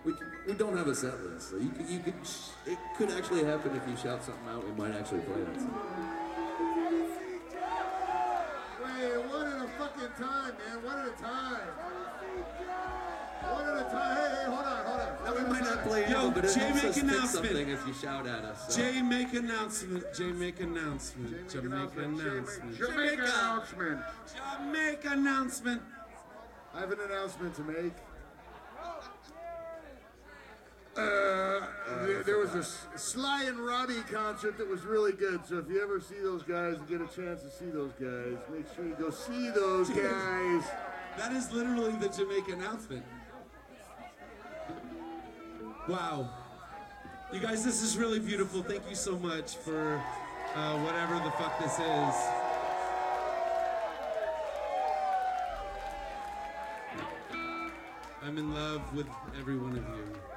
We don't have a set list, so you could. It could actually happen if you shout something out. We might actually play that song. Wait, one at a fucking time, man. One at a time. One at a time. Hey, hold on. Now, we might not play Yo, it, but it Jay, helps make us fix announcement. something if you shout at us. So. Jay, make announcement. Jamaica announcement. I have an announcement to make. There was a Sly and Robbie concert that was really good. So if you ever see those guys and get a chance to see those guys, make sure you go see those guys. That is literally the Jamaica announcement. Wow. You guys, this is really beautiful. Thank you so much for whatever the fuck this is. I'm in love with every one of you.